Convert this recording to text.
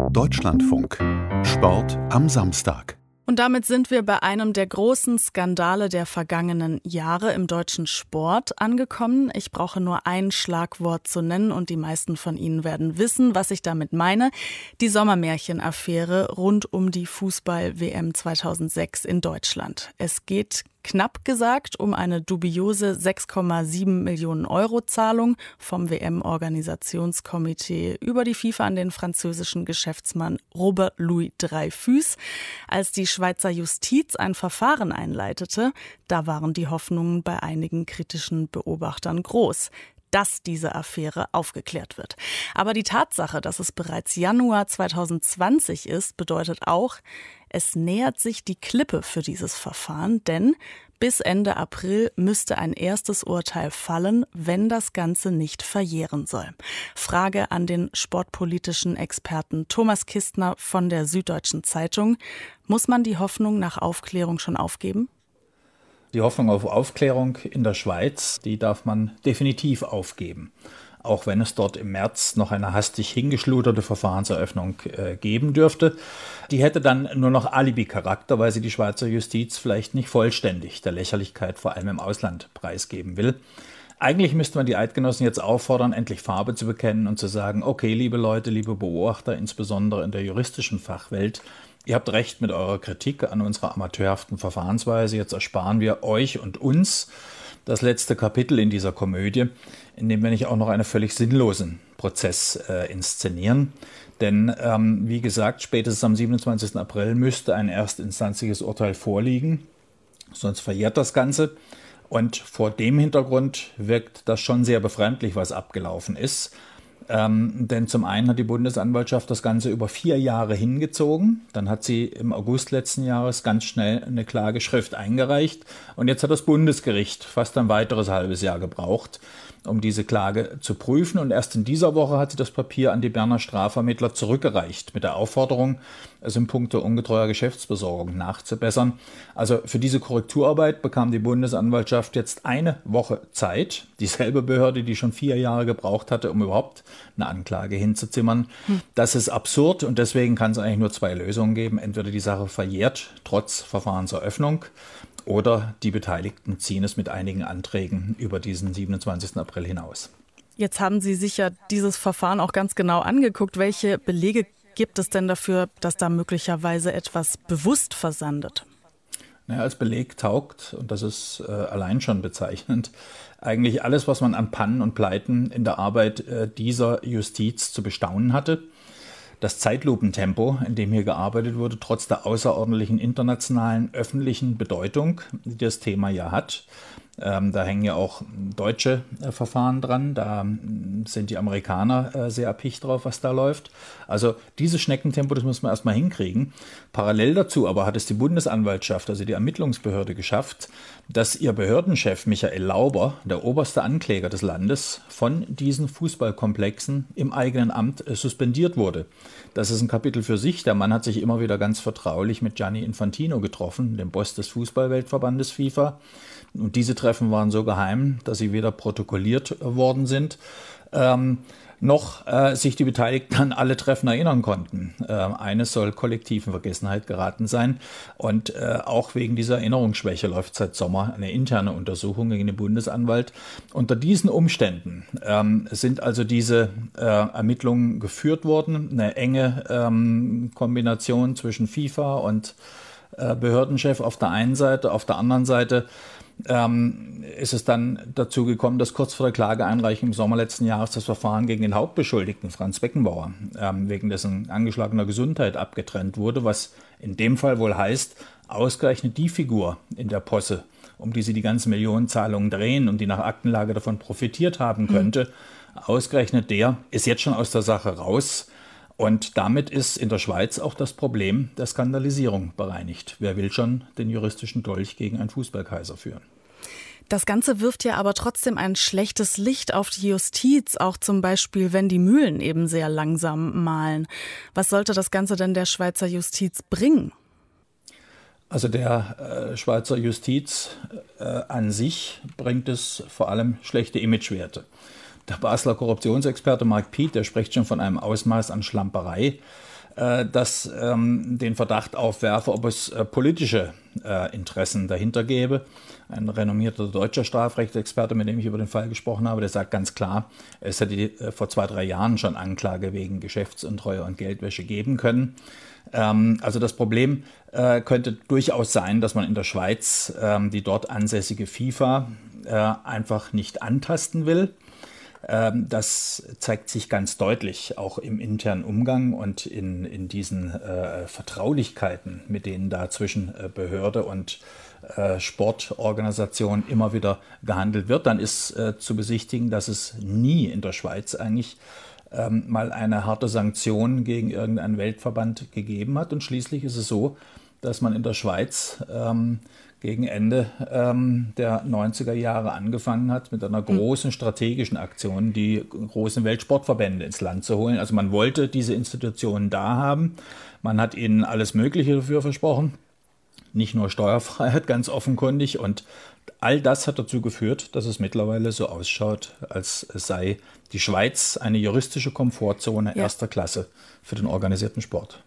Deutschlandfunk. Sport am Samstag. Und damit sind wir bei einem der großen Skandale der vergangenen Jahre im deutschen Sport angekommen. Ich brauche nur ein Schlagwort zu nennen und die meisten von Ihnen werden wissen, was ich damit meine. Die Sommermärchen-Affäre rund um die Fußball-WM 2006 in Deutschland. Es geht knapp gesagt um eine dubiose 6,7 Millionen Euro Zahlung vom WM-Organisationskomitee über die FIFA an den französischen Geschäftsmann Robert Louis Dreyfus. Als die Schweizer Justiz ein Verfahren einleitete, da waren die Hoffnungen bei einigen kritischen Beobachtern groß, dass diese Affäre aufgeklärt wird. Aber die Tatsache, dass es bereits Januar 2020 ist, bedeutet auch, es nähert sich die Klippe für dieses Verfahren, denn bis Ende April müsste ein erstes Urteil fallen, wenn das Ganze nicht verjähren soll. Frage an den sportpolitischen Experten Thomas Kistner von der Süddeutschen Zeitung. Muss man die Hoffnung nach Aufklärung schon aufgeben? Die Hoffnung auf Aufklärung in der Schweiz, die darf man definitiv aufgeben. Auch wenn es dort im März noch eine hastig hingeschluderte Verfahrenseröffnung geben dürfte. Die hätte dann nur noch Alibi-Charakter, weil sie die Schweizer Justiz vielleicht nicht vollständig der Lächerlichkeit vor allem im Ausland preisgeben will. Eigentlich müsste man die Eidgenossen jetzt auffordern, endlich Farbe zu bekennen und zu sagen, okay, liebe Leute, liebe Beobachter, insbesondere in der juristischen Fachwelt, ihr habt recht mit eurer Kritik an unserer amateurhaften Verfahrensweise. Jetzt ersparen wir euch und uns das letzte Kapitel in dieser Komödie, in dem wir nicht auch noch einen völlig sinnlosen Prozess inszenieren. Denn, wie gesagt, spätestens am 27. April müsste ein erstinstanzliches Urteil vorliegen, sonst verjährt das Ganze. Und vor dem Hintergrund wirkt das schon sehr befremdlich, was abgelaufen ist. Denn zum einen hat die Bundesanwaltschaft das Ganze über 4 Jahre hingezogen. Dann hat sie im August letzten Jahres ganz schnell eine Klageschrift eingereicht. Und jetzt hat das Bundesgericht fast ein weiteres halbes Jahr gebraucht, um diese Klage zu prüfen. Und erst in dieser Woche hat sie das Papier an die Berner Strafvermittler zurückgereicht mit der Aufforderung, es in puncto ungetreuer Geschäftsbesorgung nachzubessern. Also für diese Korrekturarbeit bekam die Bundesanwaltschaft jetzt 1 Woche Zeit. Dieselbe Behörde, die schon 4 Jahre gebraucht hatte, um überhaupt eine Anklage hinzuzimmern. Das ist absurd und deswegen kann es eigentlich nur 2 Lösungen geben. Entweder die Sache verjährt trotz Verfahrenseröffnung oder die Beteiligten ziehen es mit einigen Anträgen über diesen 27. April hinaus. Jetzt haben Sie sich ja dieses Verfahren auch ganz genau angeguckt. Welche Belege gibt es denn dafür, dass da möglicherweise etwas bewusst versandet? Naja, als Beleg taugt, und das ist allein schon bezeichnend, eigentlich alles, was man an Pannen und Pleiten in der Arbeit dieser Justiz zu bestaunen hatte. Das Zeitlupentempo, in dem hier gearbeitet wurde, trotz der außerordentlichen internationalen öffentlichen Bedeutung, die das Thema ja hat. Da hängen ja auch deutsche Verfahren dran, da sind die Amerikaner sehr erpicht drauf, was da läuft. Also dieses Schneckentempo, das muss man erstmal hinkriegen. Parallel dazu aber hat es die Bundesanwaltschaft, also die Ermittlungsbehörde, geschafft, dass ihr Behördenchef Michael Lauber, der oberste Ankläger des Landes, von diesen Fußballkomplexen im eigenen Amt suspendiert wurde. Das ist ein Kapitel für sich. Der Mann hat sich immer wieder ganz vertraulich mit Gianni Infantino getroffen, dem Boss des Fußballweltverbandes FIFA. Und diese Treffen waren so geheim, dass sie weder protokolliert worden sind, noch sich die Beteiligten an alle Treffen erinnern konnten. Eines soll kollektiv in Vergessenheit geraten sein. Und auch wegen dieser Erinnerungsschwäche läuft seit Sommer eine interne Untersuchung gegen den Bundesanwalt. Unter diesen Umständen sind also diese Ermittlungen geführt worden. Eine enge Kombination zwischen FIFA und Behördenchef auf der einen Seite, auf der anderen Seite ist es dann dazu gekommen, dass kurz vor der Klageeinreichung im Sommer letzten Jahres das Verfahren gegen den Hauptbeschuldigten Franz Beckenbauer wegen dessen angeschlagener Gesundheit abgetrennt wurde, was in dem Fall wohl heißt, ausgerechnet die Figur in der Posse, um die sie die ganzen Millionenzahlungen drehen und die nach Aktenlage davon profitiert haben könnte, ausgerechnet der ist jetzt schon aus der Sache raus. Und damit ist in der Schweiz auch das Problem der Skandalisierung bereinigt. Wer will schon den juristischen Dolch gegen einen Fußballkaiser führen? Das Ganze wirft ja aber trotzdem ein schlechtes Licht auf die Justiz, auch zum Beispiel, wenn die Mühlen eben sehr langsam mahlen. Was sollte das Ganze denn der Schweizer Justiz bringen? Also der Schweizer Justiz an sich bringt es vor allem schlechte Imagewerte. Der Basler Korruptionsexperte Mark Piet, der spricht schon von einem Ausmaß an Schlamperei. das den Verdacht aufwerfe, ob es politische Interessen dahinter gäbe. Ein renommierter deutscher Strafrechtsexperte, mit dem ich über den Fall gesprochen habe, der sagt ganz klar, es hätte vor 2-3 Jahren schon Anklage wegen Geschäftsuntreue und Geldwäsche geben können. Also das Problem könnte durchaus sein, dass man in der Schweiz die dort ansässige FIFA einfach nicht antasten will. Das zeigt sich ganz deutlich auch im internen Umgang und in diesen Vertraulichkeiten, mit denen da zwischen Behörde und Sportorganisation immer wieder gehandelt wird. Dann ist zu besichtigen, dass es nie in der Schweiz eigentlich mal eine harte Sanktion gegen irgendeinen Weltverband gegeben hat. Und schließlich ist es so, dass man in der Schweiz gegen Ende der 90er Jahre angefangen hat mit einer großen strategischen Aktion, die großen Weltsportverbände ins Land zu holen. Also man wollte diese Institutionen da haben. Man hat ihnen alles Mögliche dafür versprochen. Nicht nur Steuerfreiheit, ganz offenkundig. Und all das hat dazu geführt, dass es mittlerweile so ausschaut, als sei die Schweiz eine juristische Komfortzone erster Klasse für den organisierten Sport.